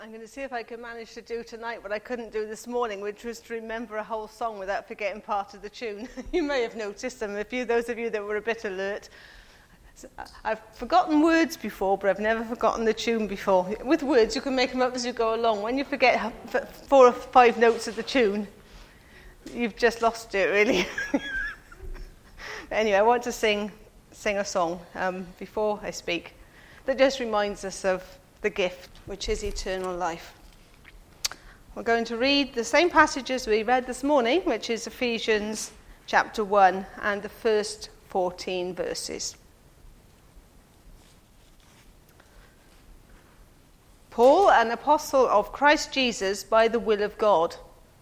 I'm going to see if I can manage to do tonight what I couldn't do this morning, which was to remember a whole song without forgetting part of the tune. You may have noticed those of you that were a bit alert. I've forgotten words before, but I've never forgotten the tune before. With words, you can make them up as you go along. When you forget 4 or 5 notes of the tune, you've just lost it, really. Anyway, I want to sing a song before I speak that just reminds us of the gift, which is eternal life. We're going to read the same passages we read this morning, which is Ephesians chapter 1 and the first 14 verses. Paul, an apostle of Christ Jesus by the will of God,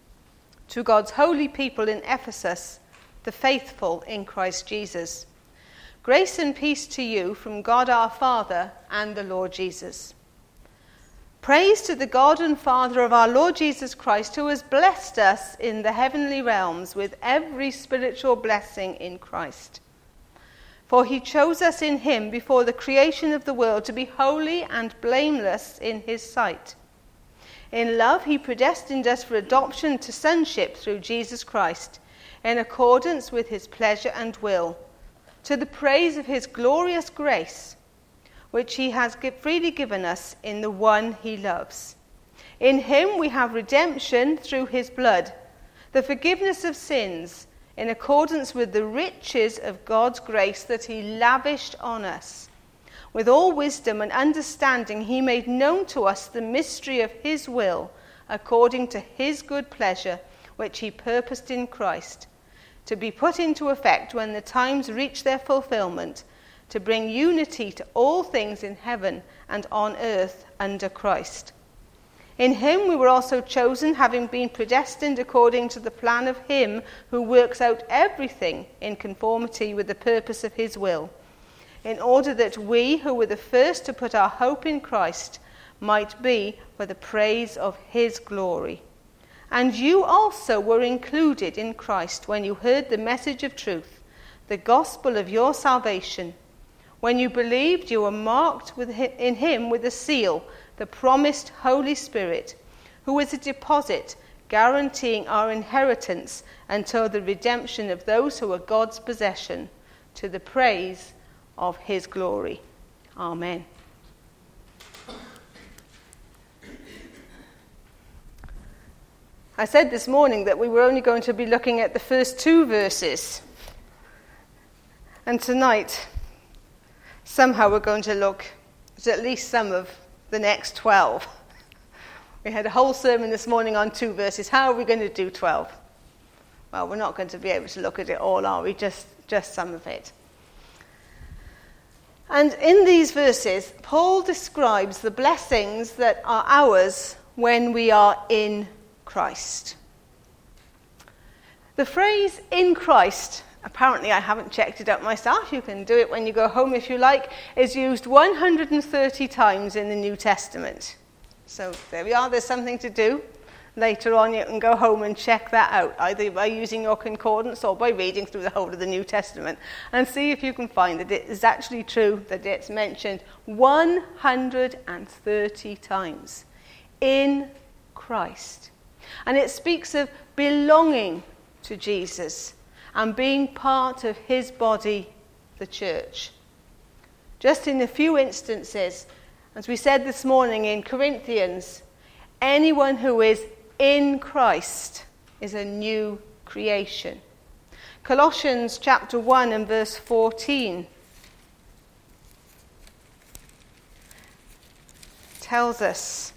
to God's holy people in Ephesus, the faithful in Christ Jesus. Grace and peace to you from God our Father and the Lord Jesus. Praise to the God and Father of our Lord Jesus Christ, who has blessed us in the heavenly realms with every spiritual blessing in Christ. For he chose us in him before the creation of the world to be holy and blameless in his sight. In love he predestined us for adoption to sonship through Jesus Christ, in accordance with his pleasure and will, to the praise of his glorious grace, which he has freely given us in the one he loves. In him we have redemption through his blood, the forgiveness of sins, in accordance with the riches of God's grace that he lavished on us. With all wisdom and understanding he made known to us the mystery of his will, according to his good pleasure, which he purposed in Christ, to be put into effect when the times reach their fulfillment, to bring unity to all things in heaven and on earth under Christ. In him we were also chosen, having been predestined according to the plan of him who works out everything in conformity with the purpose of his will, in order that we, who were the first to put our hope in Christ, might be for the praise of his glory. And you also were included in Christ when you heard the message of truth, the gospel of your salvation. When you believed, you were marked in him with a seal, the promised Holy Spirit, who is a deposit guaranteeing our inheritance until the redemption of those who are God's possession, to the praise of his glory. Amen. I said this morning that we were only going to be looking at the first 2 verses. And tonight, somehow we're going to look at least some of the next 12. We had a whole sermon this morning on 2 verses. How are we going to do 12? Well, we're not going to be able to look at it all, are we? Just some of it. And in these verses, Paul describes the blessings that are ours when we are in Christ. The phrase "in Christ," apparently I haven't checked it out myself, you can do it when you go home if you like, is used 130 times in the New Testament. So there we are, there's something to do. Later on you can go home and check that out, either by using your concordance or by reading through the whole of the New Testament, and see if you can find that it is actually true that it's mentioned 130 times. In Christ. And it speaks of belonging to Jesus and being part of his body, the church. Just in a few instances, as we said this morning in Corinthians, anyone who is in Christ is a new creation. Colossians chapter 1 and verse 14 tells us,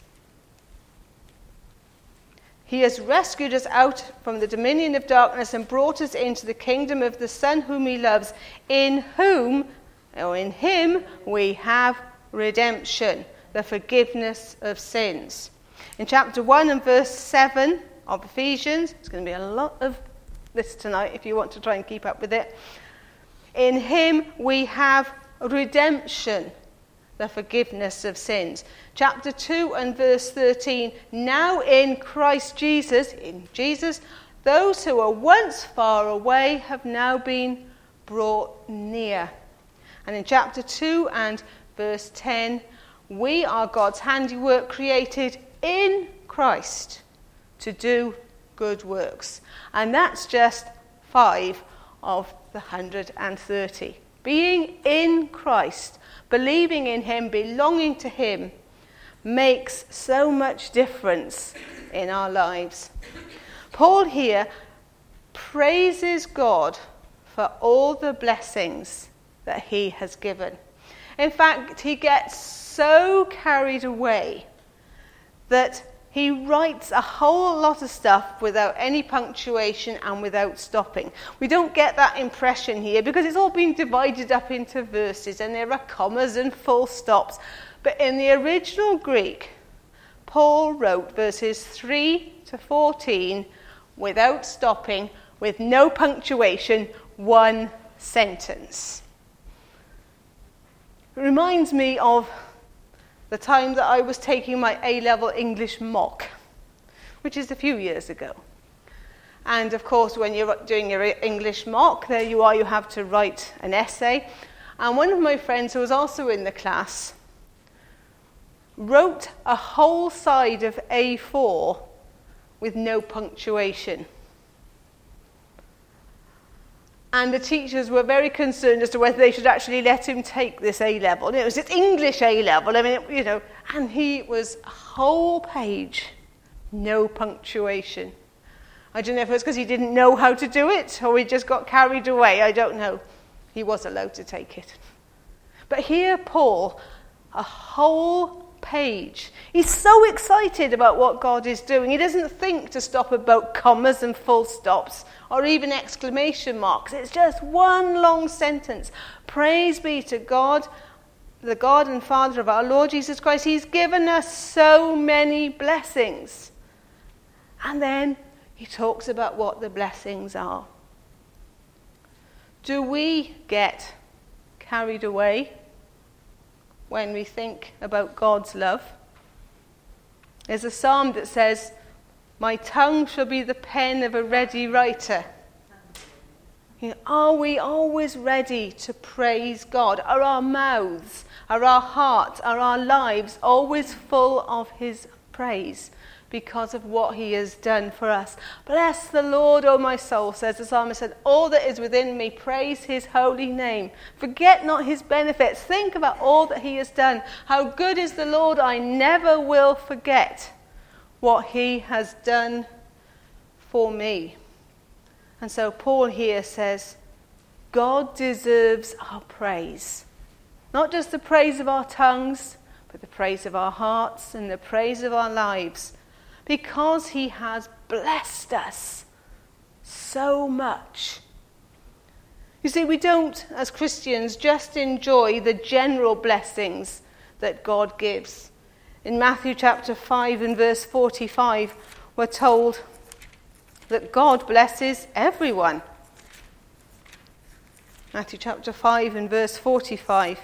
he has rescued us out from the dominion of darkness and brought us into the kingdom of the Son whom he loves, in him we have redemption, the forgiveness of sins. In chapter 1 and verse 7 of Ephesians, it's going to be a lot of this tonight if you want to try and keep up with it. In him we have redemption, the forgiveness of sins. Chapter 2 and verse 13, now in Christ Jesus, those who were once far away have now been brought near. And in chapter 2 and verse 10, we are God's handiwork, created in Christ to do good works. And that's just 5 of the 130. Being in Christ, believing in him, belonging to him, makes so much difference in our lives. Paul here praises God for all the blessings that he has given. In fact, he gets so carried away that he writes a whole lot of stuff without any punctuation and without stopping. We don't get that impression here because it's all been divided up into verses and there are commas and full stops. But in the original Greek, Paul wrote verses 3 to 14 without stopping, with no punctuation, one sentence. It reminds me of the time that I was taking my A-level English mock, which is a few years ago. And of course, when you're doing your English mock, there you are, you have to write an essay. And one of my friends who was also in the class wrote a whole side of A4 with no punctuation. And the teachers were very concerned as to whether they should actually let him take this A-level. And it was this English A-level. I mean, and he was a whole page, no punctuation. I don't know if it was because he didn't know how to do it or he just got carried away. I don't know. He was allowed to take it. But here, Paul, a whole page. He's so excited about what God is doing. He doesn't think to stop about commas and full stops or even exclamation marks. It's just one long sentence. Praise be to God, the God and Father of our Lord Jesus Christ. He's given us so many blessings. And then he talks about what the blessings are. Do we get carried away when we think about God's love? There's a psalm that says, "My tongue shall be the pen of a ready writer." Are we always ready to praise God? Are our mouths, are our hearts, are our lives always full of his praise because of what he has done for us? Bless the Lord, O my soul, says the psalmist, said, all that is within me, praise his holy name. Forget not his benefits. Think about all that he has done. How good is the Lord? I never will forget what he has done for me. And so Paul here says, God deserves our praise. Not just the praise of our tongues, but the praise of our hearts and the praise of our lives. Because he has blessed us so much. You see, we don't, as Christians, just enjoy the general blessings that God gives. In Matthew chapter 5 and verse 45, we're told that God blesses everyone. Matthew chapter 5 and verse 45.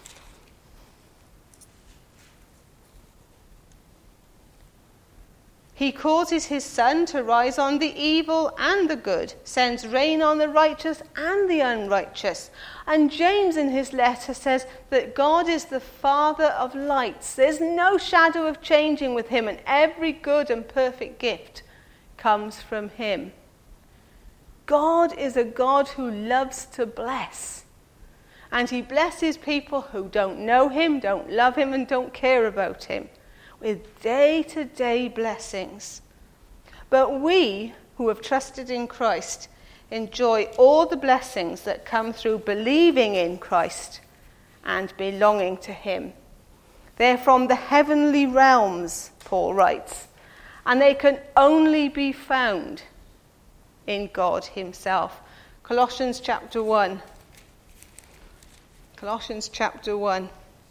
He causes his sun to rise on the evil and the good, sends rain on the righteous and the unrighteous. And James in his letter says that God is the Father of lights. There's no shadow of changing with him, and every good and perfect gift comes from him. God is a God who loves to bless. And he blesses people who don't know him, don't love him, and don't care about him, with day-to-day blessings. But we, who have trusted in Christ, enjoy all the blessings that come through believing in Christ and belonging to him. They're from the heavenly realms, Paul writes, and they can only be found in God himself. Colossians chapter 1. Colossians chapter 1.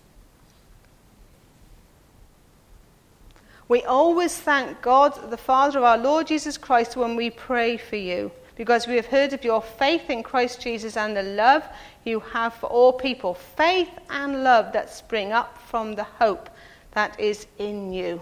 We always thank God, the Father of our Lord Jesus Christ, when we pray for you, because we have heard of your faith in Christ Jesus and the love you have for all people. Faith and love that spring up from the hope that is in you.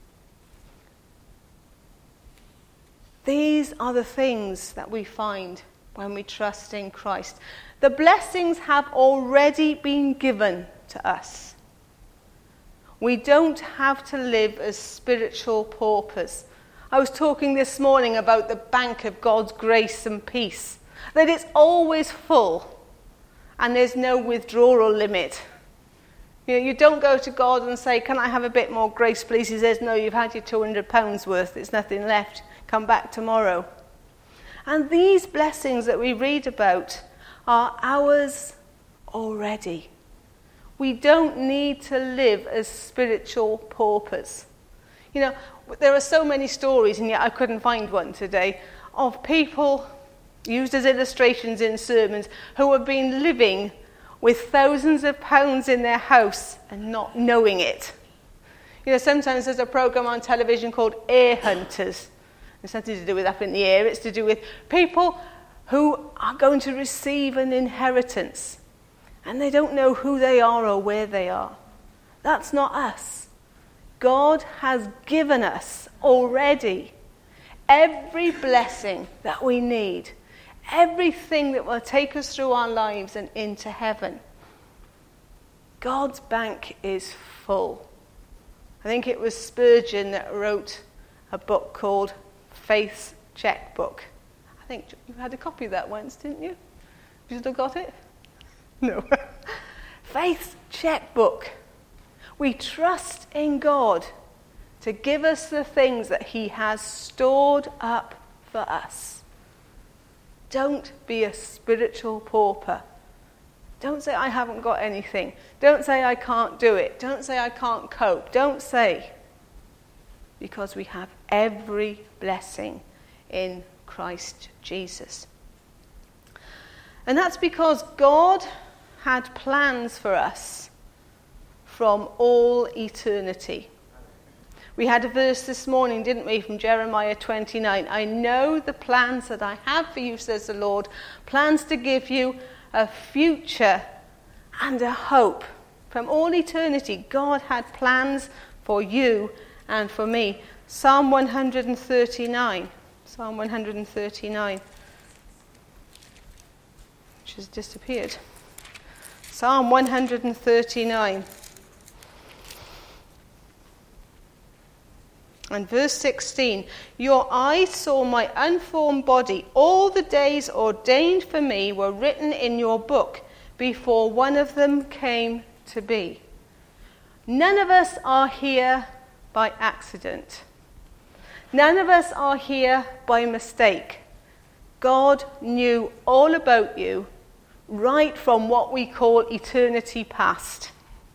These are the things that we find when we trust in Christ. The blessings have already been given to us. We don't have to live as spiritual paupers. I was talking this morning about the bank of God's grace and peace, that it's always full and there's no withdrawal limit. You don't go to God and say, can I have a bit more grace, please? He says, no, you've had your £200 worth. There's nothing left. Come back tomorrow. And these blessings that we read about are ours already. We don't need to live as spiritual paupers. There are so many stories, and yet I couldn't find one today, of people used as illustrations in sermons who have been living with thousands of pounds in their house and not knowing it. Sometimes there's a program on television called Air Hunters. It's nothing to do with up in the air. It's to do with people who are going to receive an inheritance and they don't know who they are or where they are. That's not us. God has given us already every blessing that we need, everything that will take us through our lives and into heaven. God's bank is full. I think it was Spurgeon that wrote a book called Faith's Checkbook. I think you had a copy of that once, didn't you? You still got it? No. Faith's Checkbook. We trust in God to give us the things that he has stored up for us. Don't be a spiritual pauper. Don't say, I haven't got anything. Don't say, I can't do it. Don't say, I can't cope. Don't say. Because we have every blessing in Christ Jesus. And that's because God had plans for us from all eternity. We had a verse this morning, didn't we, from Jeremiah 29. I know the plans that I have for you, says the Lord, plans to give you a future and a hope. From all eternity, God had plans for you and for me. Psalm 139. Psalm 139. Which has disappeared. Psalm 139. And verse 16, your eyes saw my unformed body. All the days ordained for me were written in your book before one of them came to be. None of us are here by accident. None of us are here by mistake. God knew all about you right from what we call eternity past.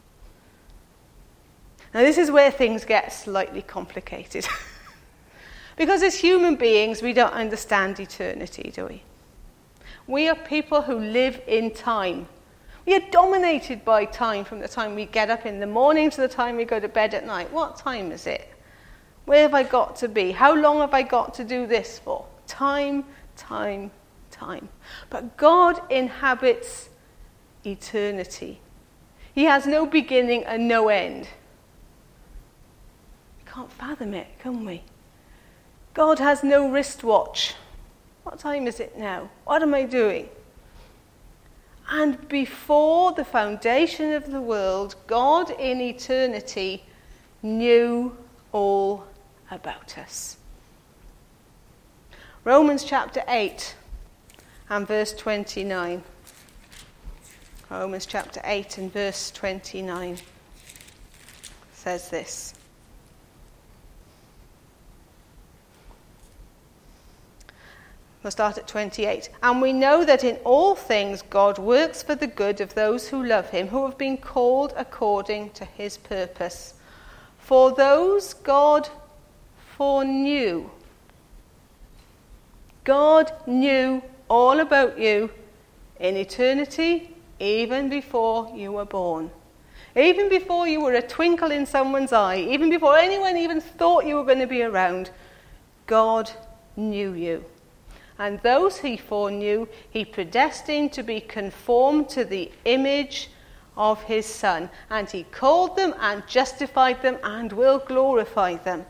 Now, this is where things get slightly complicated. Because as human beings, we don't understand eternity, do we? We are people who live in time. We are dominated by time from the time we get up in the morning to the time we go to bed at night. What time is it? Where have I got to be? How long have I got to do this for? Time, time, time. But God inhabits eternity. He has no beginning and no end. Can't fathom it, can we? God has no wristwatch. What time is it now? What am I doing? And before the foundation of the world, God in eternity knew all about us. Romans chapter 8 and verse 29. Romans chapter 8 and verse 29 says this. We'll start at 28. And we know that in all things God works for the good of those who love him, who have been called according to his purpose. For those God foreknew. God knew all about you in eternity, even before you were born. Even before you were a twinkle in someone's eye, even before anyone even thought you were going to be around, God knew you. And those he foreknew, he predestined to be conformed to the image of his Son. And he called them and justified them and will glorify them.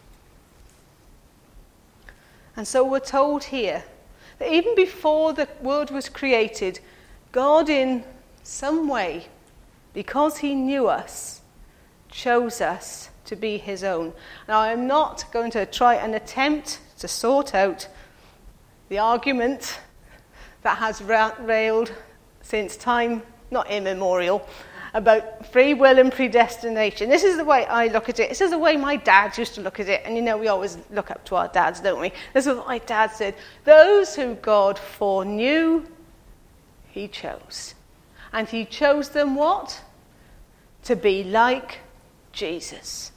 And so we're told here that even before the world was created, God in some way, because he knew us, chose us to be his own. Now, I'm not going to try and attempt to sort out the argument that has railed since time, not immemorial, about free will and predestination. This is the way I look at it. This is the way my dad used to look at it. And you know, we always look up to our dads, don't we? This is what my dad said. Those who God foreknew, he chose. And he chose them what? To be like Jesus.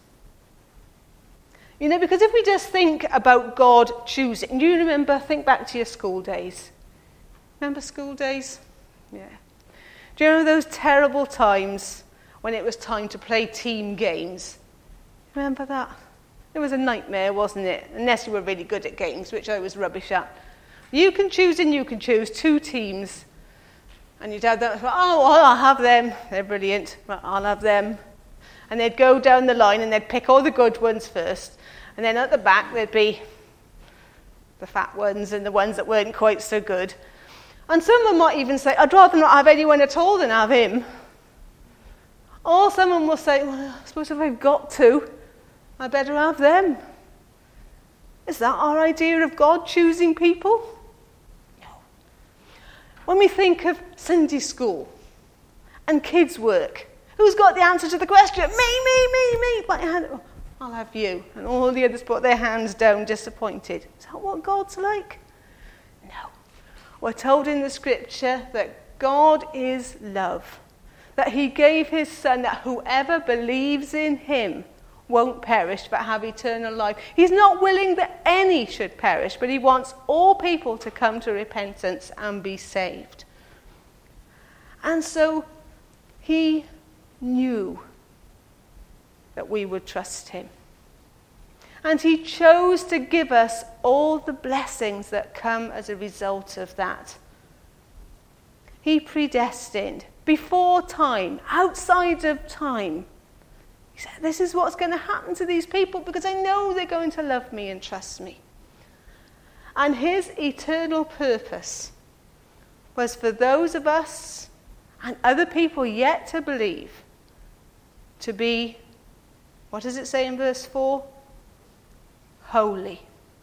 You know, because if we just think about God choosing, do you think back to your school days? Remember school days? Yeah. Do you remember those terrible times when it was time to play team games? Remember that? It was a nightmare, wasn't it? Unless you were really good at games, which I was rubbish at. You can choose 2 teams. And your dad thought, oh, well, I'll have them. They're brilliant. Well, I'll have them. And they'd go down the line and they'd pick all the good ones first. And then at the back there'd be the fat ones and the ones that weren't quite so good. And someone might even say, I'd rather not have anyone at all than have him. Or someone will say, well, I suppose if I've got to, I better have them. Is that our idea of God choosing people? No. When we think of Sunday school and kids' work, who's got the answer to the question? Me. Put your hand up. I'll have you. And all the others put their hands down, disappointed. Is that what God's like? No. We're told in the scripture that God is love, that he gave his son, that whoever believes in him won't perish but have eternal life. He's not willing that any should perish, but he wants all people to come to repentance and be saved. And so he knew that we would trust him. And he chose to give us all the blessings that come as a result of that. He predestined before time, outside of time. He said, this is what's going to happen to these people because I know they're going to love me and trust me. And his eternal purpose was for those of us and other people yet to believe to be, what does it say in verse 4? Holy.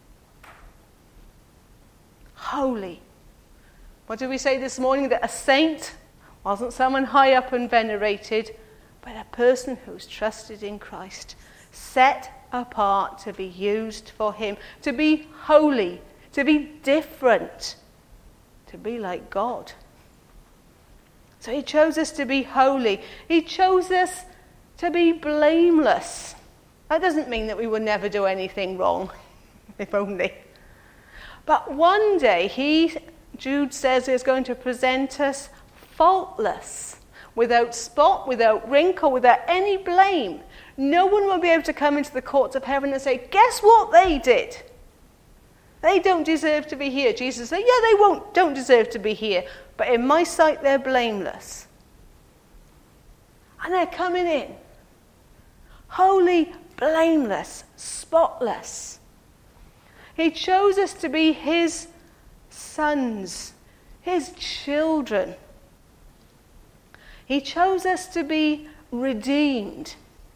Holy. What did we say this morning? That a saint wasn't someone high up and venerated, but a person who's trusted in Christ, set apart to be used for him, to be holy, to be different, to be like God. So he chose us to be holy. He chose us to be blameless. That doesn't mean that we would never do anything wrong, if only. But one day, Jude says, is going to present us faultless, without spot, without wrinkle, without any blame. No one will be able to come into the courts of heaven and say, guess what they did? They don't deserve to be here. Jesus said, yeah, they don't deserve to be here. But in my sight, they're blameless. And they're coming in. Holy, blameless, spotless. He chose us to be his sons, his children. He chose us to be redeemed.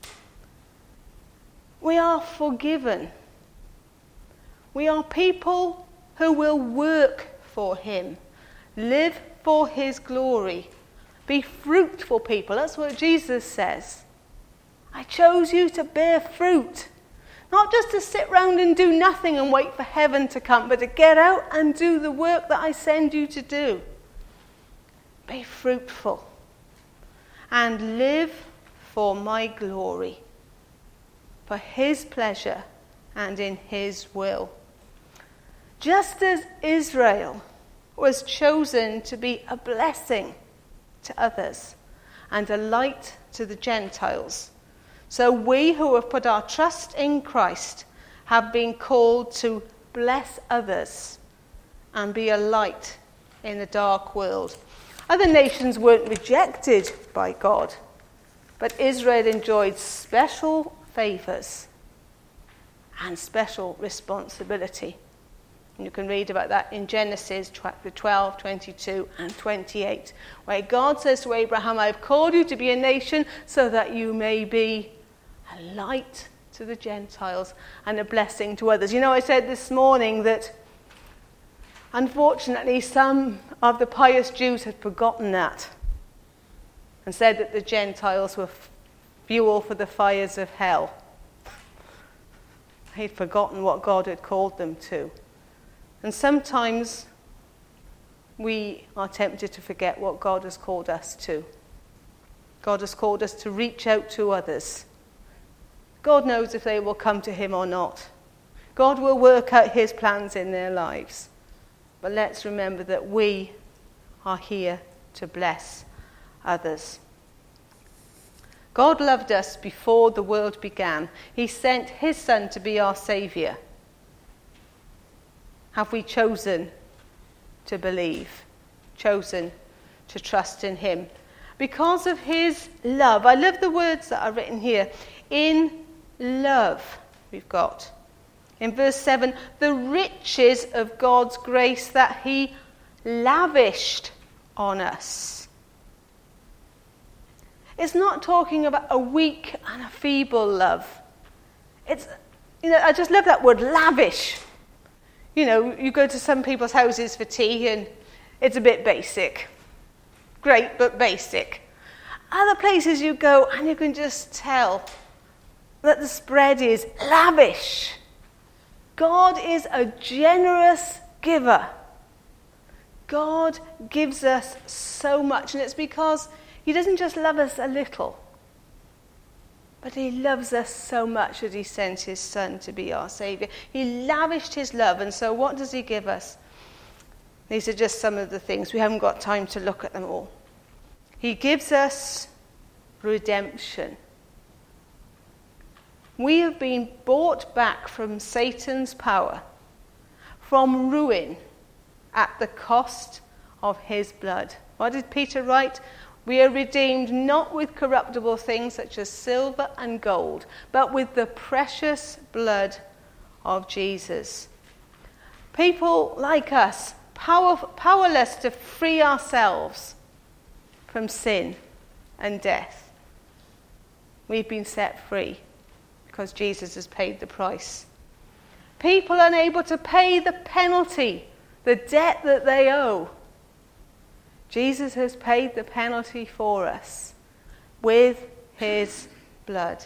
We are forgiven. We are people who will work for him, live for his glory, be fruitful people. That's what Jesus says. I chose you to bear fruit. Not just to sit round and do nothing and wait for heaven to come, but to get out and do the work that I send you to do. Be fruitful and live for my glory, for his pleasure and in his will. Just as Israel was chosen to be a blessing to others and a light to the Gentiles, so we who have put our trust in Christ have been called to bless others and be a light in the dark world. Other nations weren't rejected by God, but Israel enjoyed special favors and special responsibility. And you can read about that in Genesis chapter 12, 22 and 28, where God says to Abraham, I've called you to be a nation so that you may be a light to the Gentiles and a blessing to others. You know, I said this morning that unfortunately some of the pious Jews had forgotten that and said that the Gentiles were fuel for the fires of hell. They'd forgotten what God had called them to. And sometimes we are tempted to forget what God has called us to. God has called us to reach out to others. God knows if they will come to him or not. God will work out his plans in their lives. But let's remember that we are here to bless others. God loved us before the world began. He sent his Son to be our Saviour. Have we chosen to believe, chosen to trust in him? Because of his love. I love the words that are written here. In love, we've got. In verse 7, the riches of God's grace that he lavished on us. It's not talking about a weak and a feeble love. It's, I just love that word, lavish. You go to some people's houses for tea and it's a bit basic. Great, but basic. Other places you go and you can just tell that the spread is lavish. God is a generous giver. God gives us so much, and it's because he doesn't just love us a little, but he loves us so much that he sent his Son to be our Saviour. He lavished his love, and so what does he give us? These are just some of the things. We haven't got time to look at them all. He gives us redemption. We have been bought back from Satan's power, from ruin, at the cost of his blood. What did Peter write? We are redeemed not with corruptible things such as silver and gold, but with the precious blood of Jesus. People like us, powerless to free ourselves from sin and death. We've been set free because Jesus has paid the price. People unable to pay the penalty, the debt that they owe. Jesus has paid the penalty for us with his blood.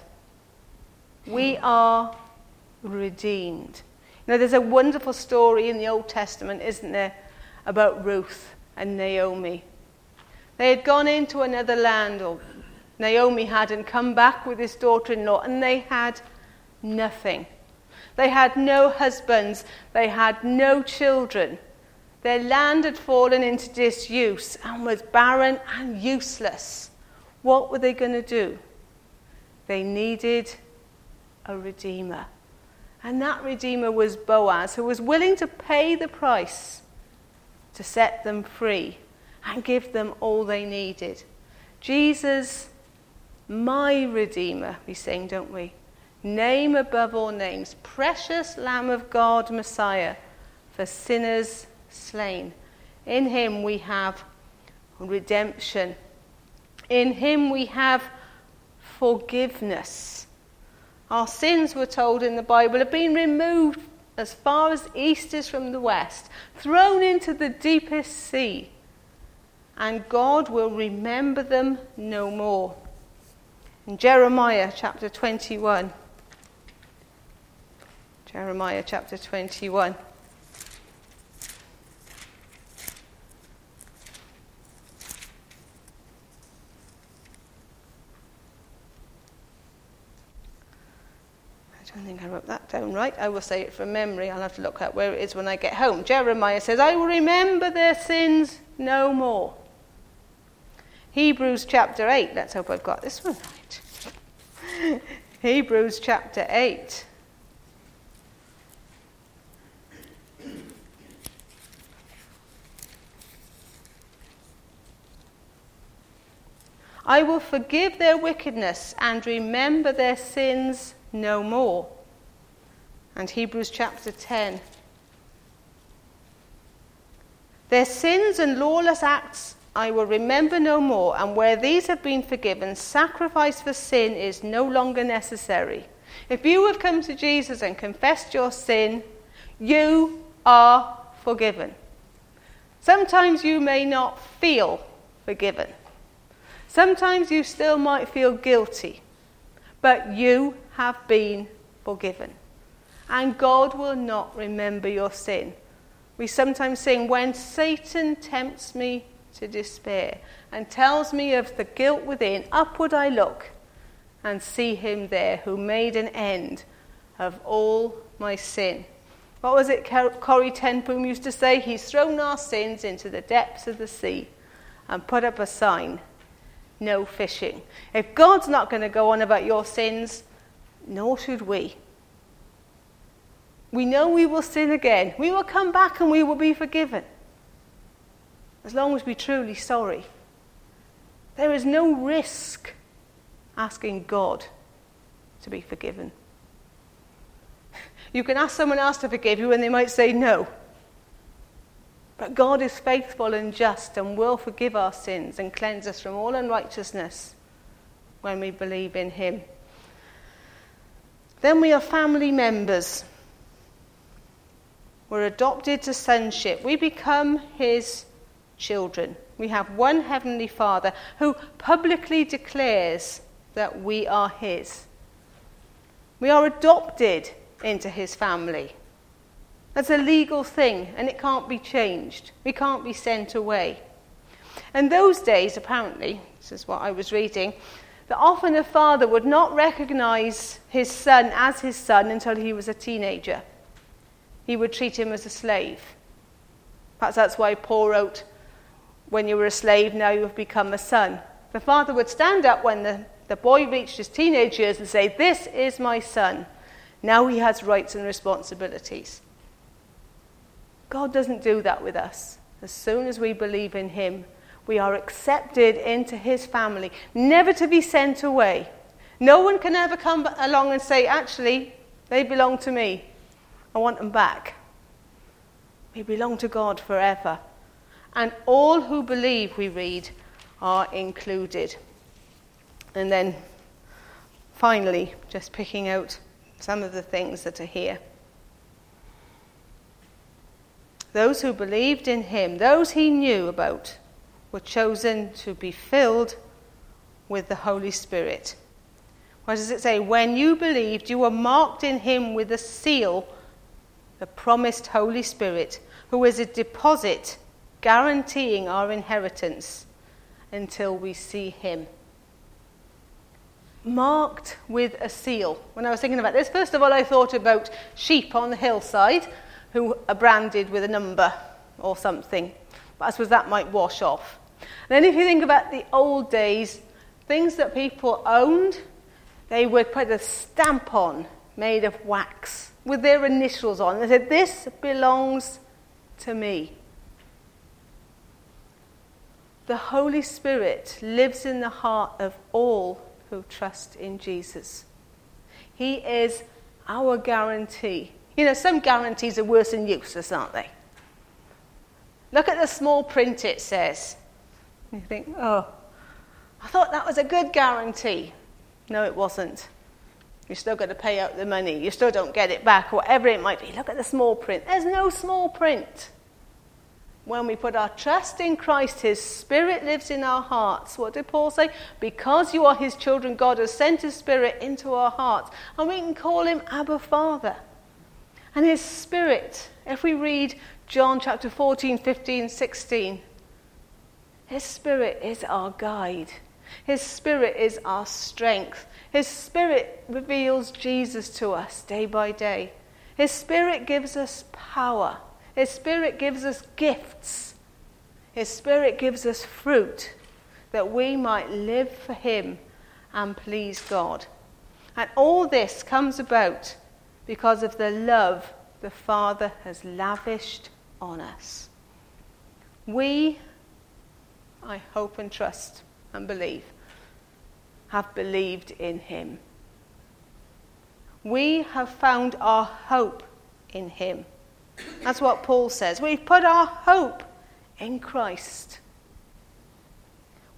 We are redeemed. There's a wonderful story in the Old Testament, isn't there, about Ruth and Naomi. They had gone into another land, or Naomi had, and come back with his daughter-in-law, and they had nothing. They had no husbands. They had no children. Their land had fallen into disuse and was barren and useless. What were they going to do? They needed a redeemer. And that redeemer was Boaz, who was willing to pay the price to set them free and give them all they needed. Jesus, my Redeemer, we sing, don't we? Name above all names, precious Lamb of God, Messiah, for sinners slain. In him we have redemption. In him we have forgiveness. Our sins, we're told in the Bible, have been removed as far as east is from the west, thrown into the deepest sea, and God will remember them no more. In Jeremiah chapter 21. Jeremiah chapter 21. I don't think I wrote that down right. I will say it from memory. I'll have to look at where it is when I get home. Jeremiah says, I will remember their sins no more. Hebrews chapter 8. Let's hope I've got this one right. Hebrews chapter 8. I will forgive their wickedness and remember their sins no more. And Hebrews chapter 10. Their sins and lawless acts I will remember no more, and where these have been forgiven, sacrifice for sin is no longer necessary. If you have come to Jesus and confessed your sin, you are forgiven. Sometimes you may not feel forgiven. Sometimes you still might feel guilty, but you have been forgiven. And God will not remember your sin. We sometimes sing, when Satan tempts me to despair and tells me of the guilt within, upward I look and see him there who made an end of all my sin. What was it Corrie ten Boom used to say? He's thrown our sins into the depths of the sea and put up a sign, no fishing. If God's not going to go on about your sins, nor should we. We know we will sin again. We will come back and we will be forgiven. As long as we're truly sorry. There is no risk asking God to be forgiven. You can ask someone else to forgive you and they might say no. But God is faithful and just and will forgive our sins and cleanse us from all unrighteousness when we believe in him. Then we are family members. We're adopted to sonship. We become his children. We have one heavenly Father who publicly declares that we are his. We are adopted into his family. That's a legal thing and it can't be changed. We can't be sent away. And those days, apparently, this is what I was reading, that often a father would not recognize his son as his son until he was a teenager. He would treat him as a slave. Perhaps that's why Paul wrote, when you were a slave, now you have become a son. The father would stand up when the boy reached his teenage years and say, this is my son. Now he has rights and responsibilities. God doesn't do that with us. As soon as we believe in him, we are accepted into his family, never to be sent away. No one can ever come along and say, actually, they belong to me. I want them back. We belong to God forever. And all who believe, we read, are included. And then, finally, just picking out some of the things that are here. Those who believed in him, those he knew about, were chosen to be filled with the Holy Spirit. What does it say? When you believed, you were marked in him with a seal, the promised Holy Spirit, who is a deposit guaranteeing our inheritance until we see him. Marked with a seal. When I was thinking about this, first of all, I thought about sheep on the hillside who are branded with a number or something. But I suppose that might wash off. And then if you think about the old days, things that people owned, they would put a stamp on made of wax with their initials on. They said, this belongs to me. The Holy Spirit lives in the heart of all who trust in Jesus. He is our guarantee. You know, some guarantees are worse than useless, aren't they? Look at the small print it says. You think, oh, I thought that was a good guarantee. No, it wasn't. You're still got to pay out the money. You still don't get it back, or whatever it might be. Look at the small print. There's no small print. When we put our trust in Christ, his Spirit lives in our hearts. What did Paul say? Because you are his children, God has sent his Spirit into our hearts. And we can call him Abba Father. And his Spirit, if we read John chapter 14, 15, 16, his Spirit is our guide. His Spirit is our strength. His Spirit reveals Jesus to us day by day. His Spirit gives us power. His Spirit gives us gifts. His Spirit gives us fruit that we might live for him and please God. And all this comes about because of the love the Father has lavished on us. We, I hope and trust and believe, have believed in him. We have found our hope in him. That's what Paul says. We've put our hope in Christ.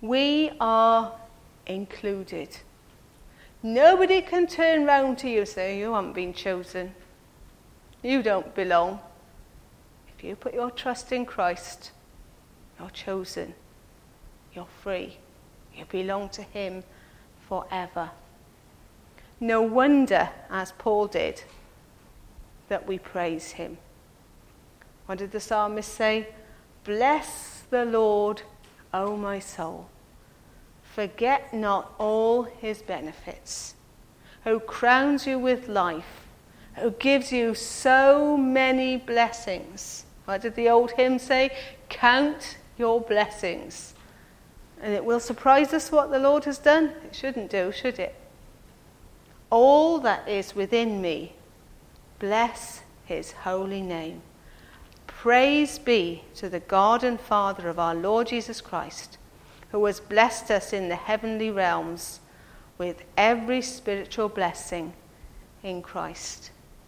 We are included. Nobody can turn round to you and say, you haven't been chosen. You don't belong. If you put your trust in Christ, you're chosen. You're free. You belong to him forever. No wonder, as Paul did, that we praise him. What did the psalmist say? Bless the Lord, O my soul. Forget not all his benefits, who crowns you with life, who gives you so many blessings. What did the old hymn say? Count your blessings. And it will surprise us what the Lord has done. It shouldn't do, should it? All that is within me, bless his holy name. Praise be to the God and Father of our Lord Jesus Christ, who has blessed us in the heavenly realms with every spiritual blessing in Christ.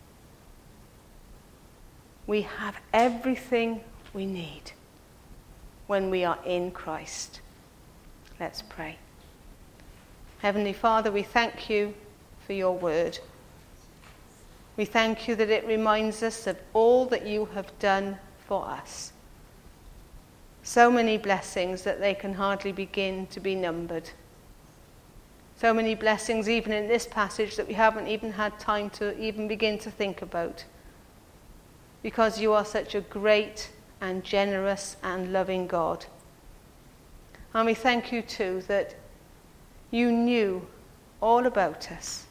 We have everything we need when we are in Christ. Let's pray. Heavenly Father, we thank you for your word. We thank you that it reminds us of all that you have done for us. So many blessings that they can hardly begin to be numbered. So many blessings even in this passage that we haven't even had time to even begin to think about. Because you are such a great and generous and loving God. And we thank you too that you knew all about us,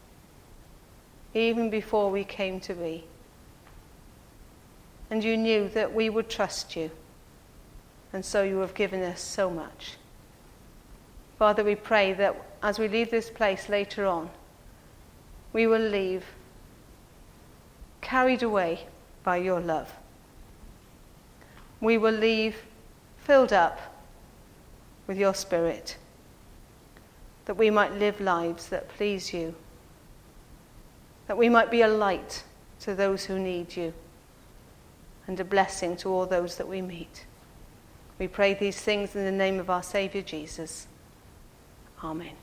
even before we came to be. And you knew that we would trust you, and so you have given us so much. Father, we pray that as we leave this place later on, we will leave carried away by your love. We will leave filled up with your Spirit, that we might live lives that please you, that we might be a light to those who need you, and a blessing to all those that we meet. We pray these things in the name of our Saviour Jesus. Amen.